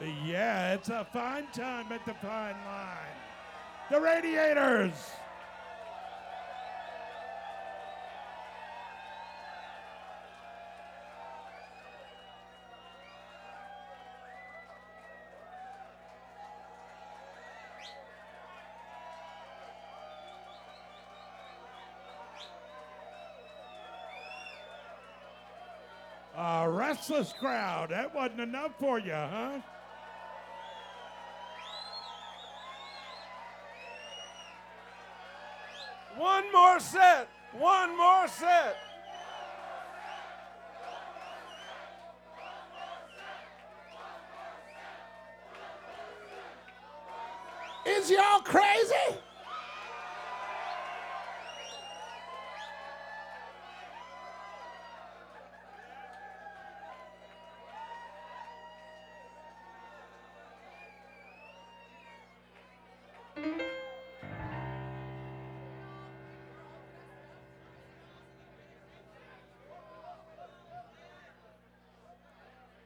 Yeah, it's a fine time at the fine line. The Radiators. A restless crowd. That wasn't enough for you, huh? One more set. One more set. Is y'all crazy?